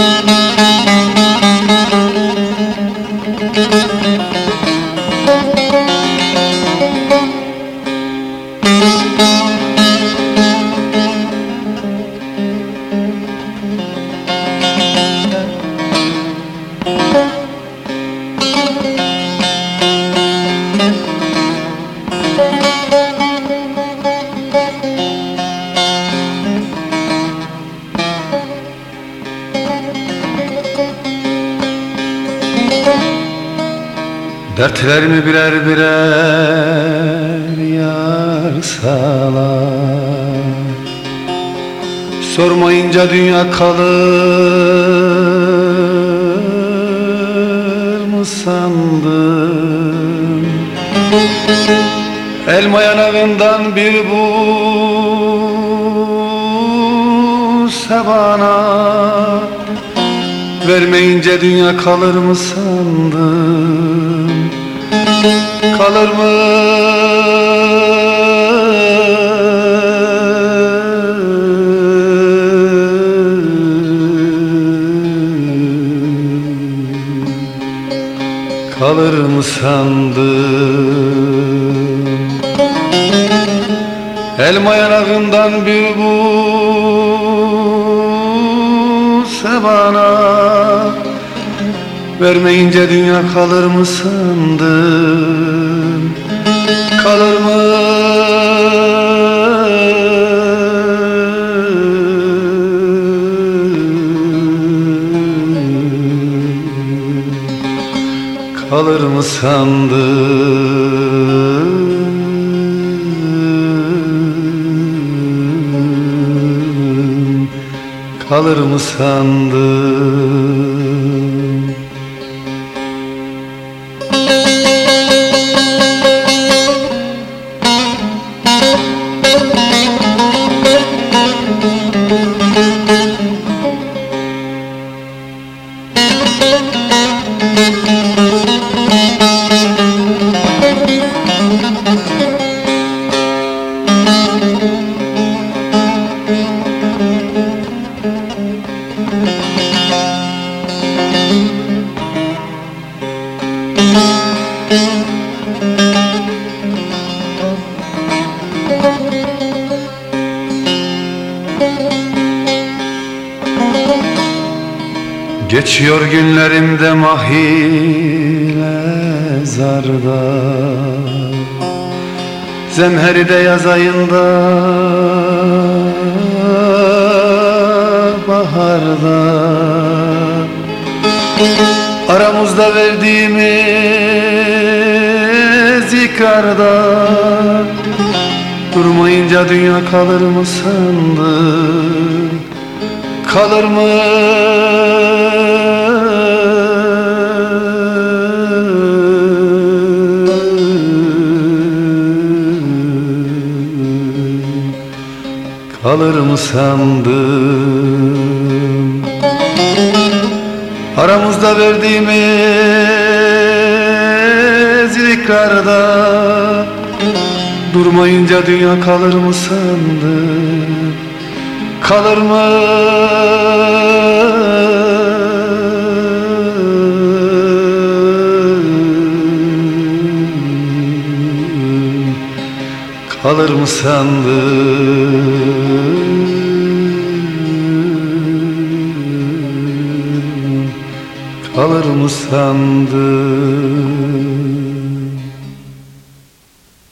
Dertlerimi birer birer yarsalar, sormayınca dünya kalır mı sandım? Elma yanağından bir buse bana, vermeyince dünya kalır mı sandım? Kalır mı? Kalır mı sandım? Elma yanağından bir buse bana, vermeyince dünya kalır mı sandım? Kalır mı? Kalır mı sandım? Kalır mı sandım? Geçiyor günlerimde mahile zarda, zemheride yaz ayında, baharda, aramızda verdiğimiz ikrarda, durmayınca dünya kalır mı sandın? Kalır mı? Kalır mı sandım? Aramızda verdiğimiz ikrarda, durmayınca dünya kalır mı sandım? Kalır mı? Kalır mı sandım? Kalır mı sandım?